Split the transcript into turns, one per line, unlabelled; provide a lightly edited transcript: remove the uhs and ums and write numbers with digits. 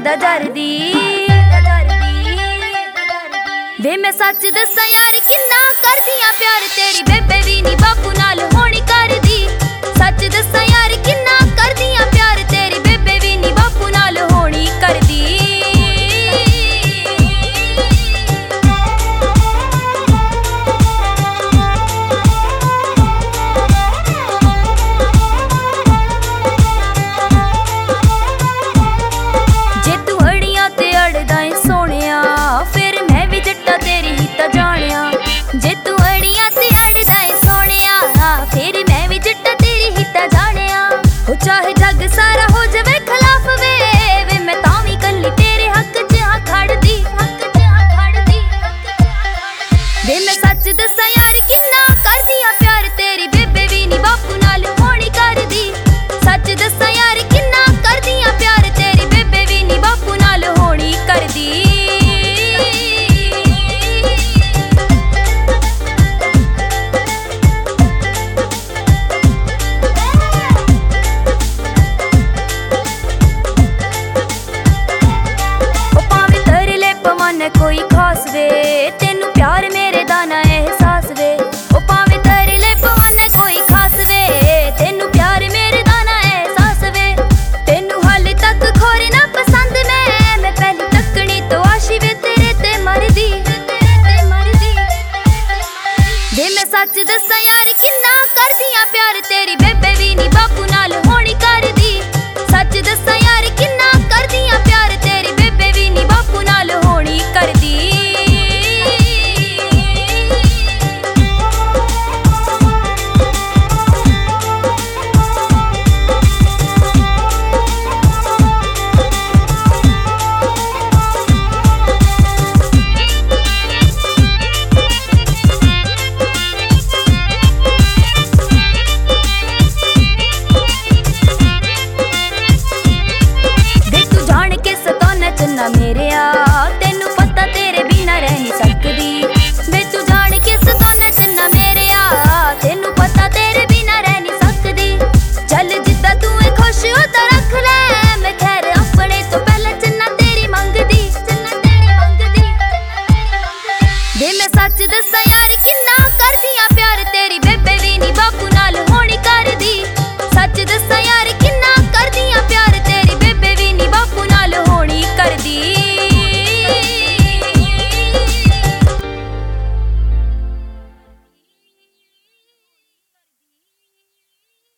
दा डरदी वे मैं सच दसा यार किन्ना करदियां प्यार तेरी बेबे भी नी बापू नाल होनी करदी। सच दसा यार किन्ना करदियां प्यार तेरी बेबे भी नी बापू नाल होनी करदी। चाहे जग सारा हो जावे खिलाफ वे मैं तावी कल्ली तेरे हक च आ खड़दी वे मैं सच दसा यार किन्ना करदियां प्यार तेरी बेबे भी नी बापू नाल होनी करदी। सच दसा यार किन्ना करदियां प्यार तेरी बेबे भी नी बापू नाल होनी करदी। कोई खास वे तेनू प्यार मेरे दा ना एहसास वे ओ भावें तेरे ले पवाने कोई खास वे तेनू प्यार मेरे दा ना एहसास वे। तेनू हाले तक खोरे ना पसंद मैं पहली तकनी तो आशी वे तेरे ते मरदी वे मैं सच दसा यार किन्ना करदियां प्यार तेरी बेबे भी नी बापू नाल होनी करदी। सच दसा यार किन्ना करदियां प्यार तेरी बेबे भी नी बापू नाल होनी करदी। मेरे तेनू पता तेरे बिना रह नहीं सकदी वे तू जान के सताने चन्ना मेरे तेनू पता तेरे बिना रह नहीं सकदी। चल जिद्दा तू खुश हो तो रख ले मैं खैर अपने तो पहले चन्ना तेरी मंगदी वे मैं सच दसा यार किन्ना करदियां प्यार तेरी